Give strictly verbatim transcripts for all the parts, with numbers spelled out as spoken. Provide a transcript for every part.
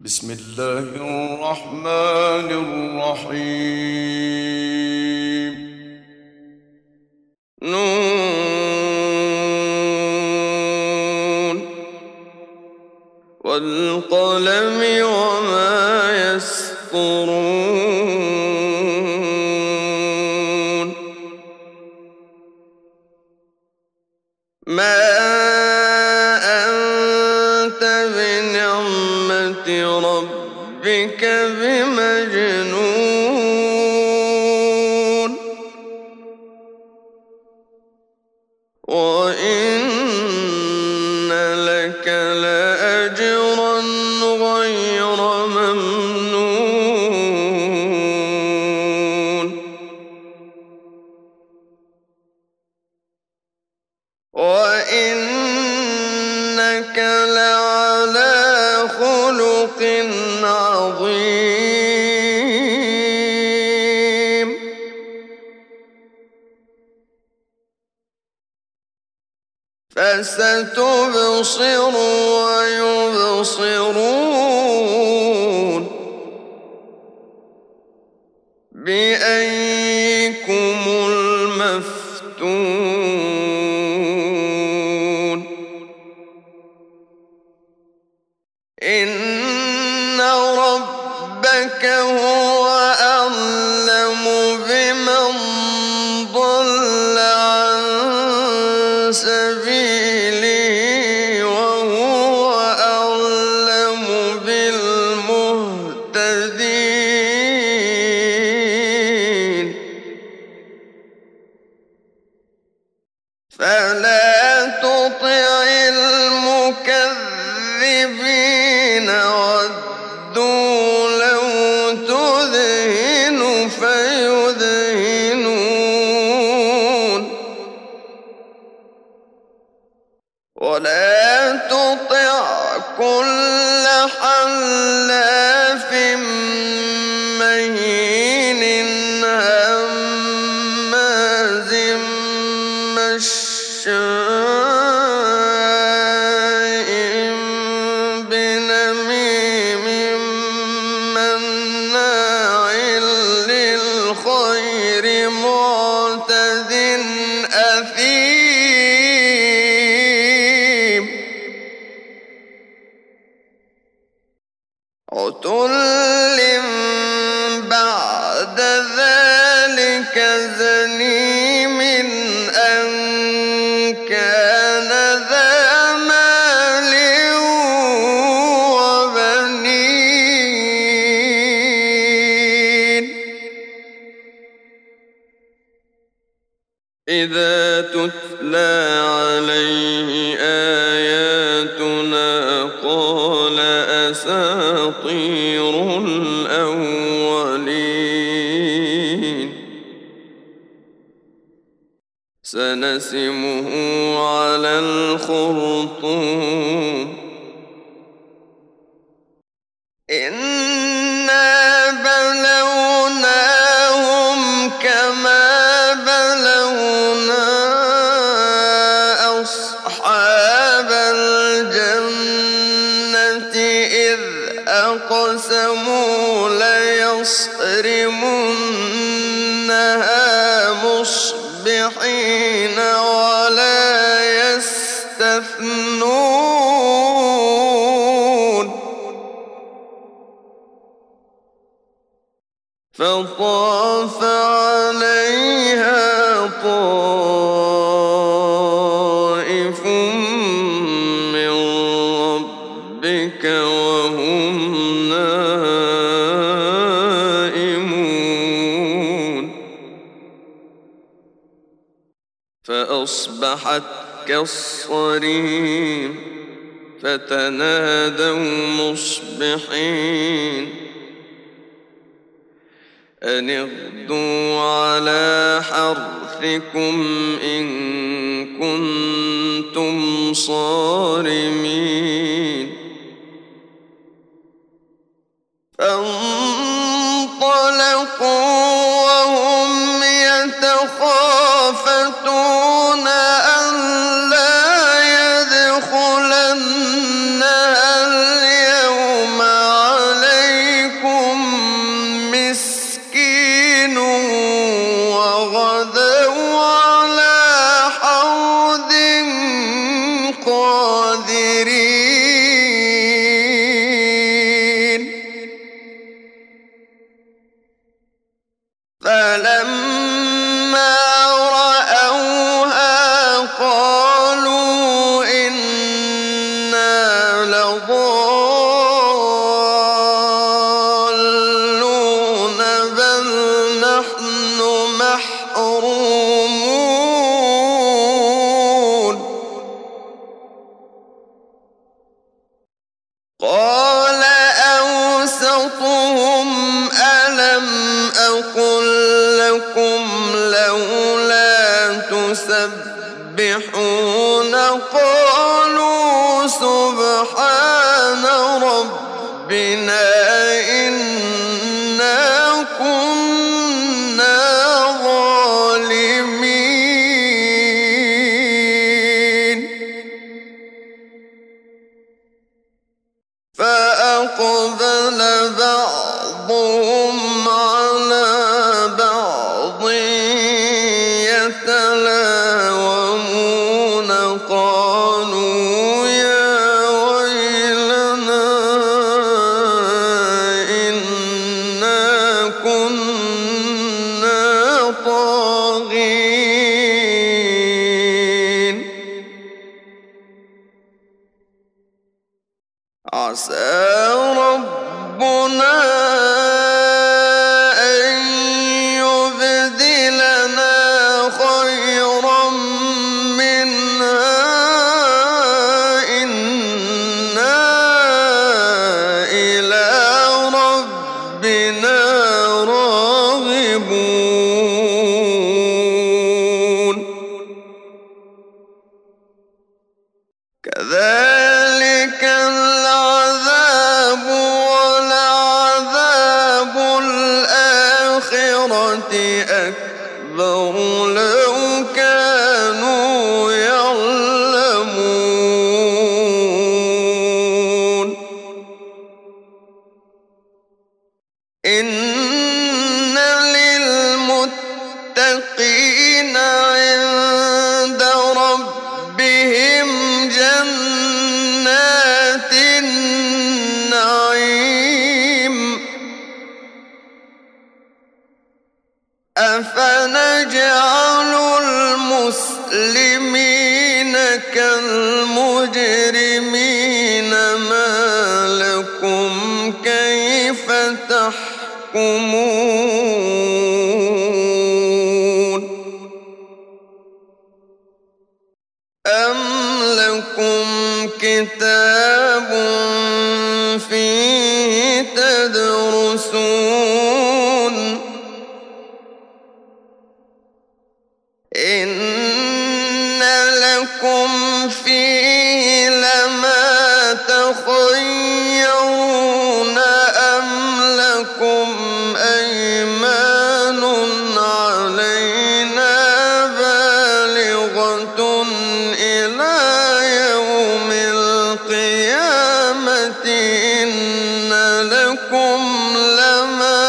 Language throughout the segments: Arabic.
بسم الله الرحمن الرحيم. نون والقلم وما يسطرون ما أنت بنعمة ربك بمجنون وإن لك لأجرا غير ممنون وإنك لعلى خلق عظيم فستبصر ويبصرون بأيكم المفتون إن ربك هو أعلم بمن ضل عن سبيله وهو أعلم بالمهتدين فلا تطع المكذبين ودوا لو تدهن فيدهنون ولا تطع كل حلاف مهين هماز مشاء بنميم مناع للخير معتد أثيم عتل بعد ذلك زنيم أن كان ذا مال وبنين إذا تتلى عليه آياتنا قال أساطير الأولين سنسمه على الخرطوم إنا بلوناهم كما بلونا أصحاب الجنة إذ أقسموا ليصرمنها مصبحين ولا يستثنون فطاف عليها طائف من ربك وهم نائمون فأصبحت كالصريم فتنادوا مصبحين أن اغدوا على حرثكم إن كنتم صارمين فانطلقوا وهم يتخافتون ألا يدخلنها اليوم علينا إنا كنا ظالمين فأقبل بعضهم على بعض يتلاومون قالوا يا ويلنا إنا كنا طاغين عسى ربنا أن يبدلنا خيرا منها إنا إلى ربنا راغبون كذلك العذاب ولعذاب الآخرة أكبر لو كانوا يعلمون إن للمتقين عند ربهم جنات النعيم أفنجعل المسلمين كالمجرمين ما لكم كيف تحكمون أم لكم كتاب فيه تدرسون إن لكم فيه لما تخيرون أم لكم أيمان علينا بالغة إلى يوم القيامة إن لكم لما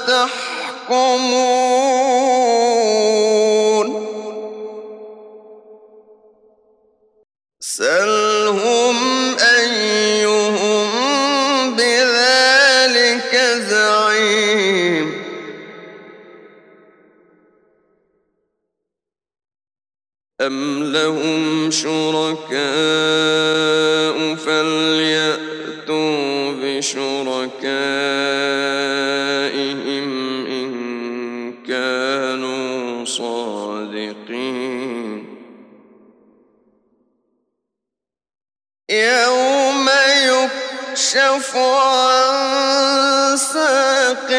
تحكمون سلهم أيهم بذلك زعيم أم لهم شركاء فليأتوا بشركائهم إن كانوا صادقين يوم يكشف عن ساق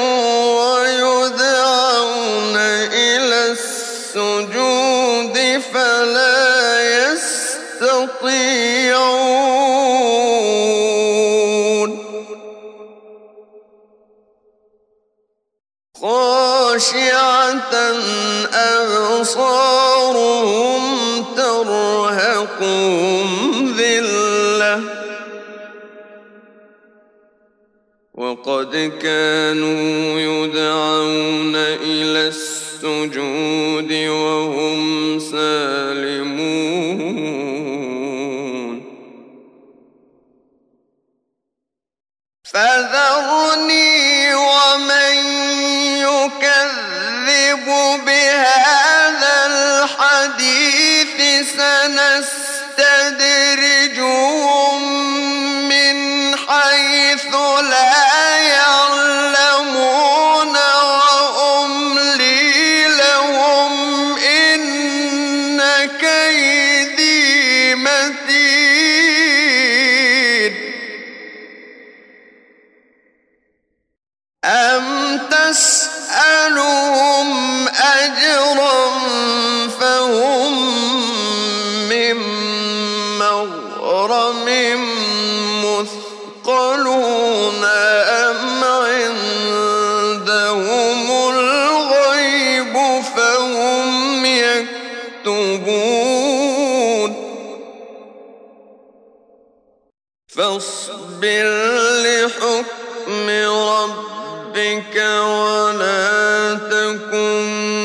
ويدعون إلى السجود فلا يستطيعون خاشعة أبصارهم ترهقهم ذلة وقد كانوا يدعون إلى السجود وهم سالمون فذرني ومن يكذب بهذا الحديث سنستدرجهم من حيث لا يعلمون وأملي لهم إن كيدي متين أم تسألهم أجرا فهم من مغرم مثقلون فاصبر لحكم ربك ولا تكن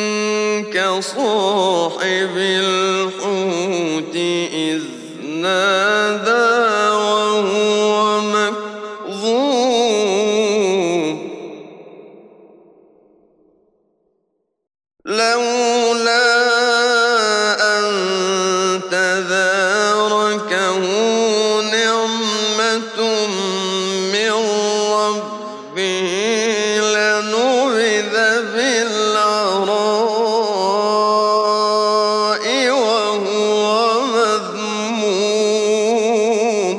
كصاحب الحوت إذ نادى وهو مكظوم لولا أن تداركه نعمة من ربه لنبذ بالعراء وهو مذموم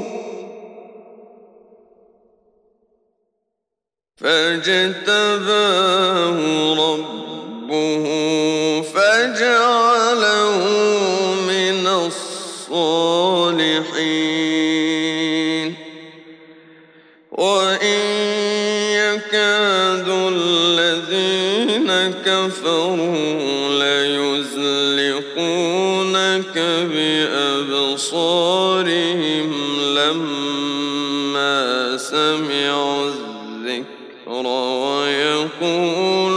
فاجتباه ربه فجعله من الصالحين وإن يكاد الذين كفروا ليزلقونك بأبصارهم لما سمعوا الذكر ويقولون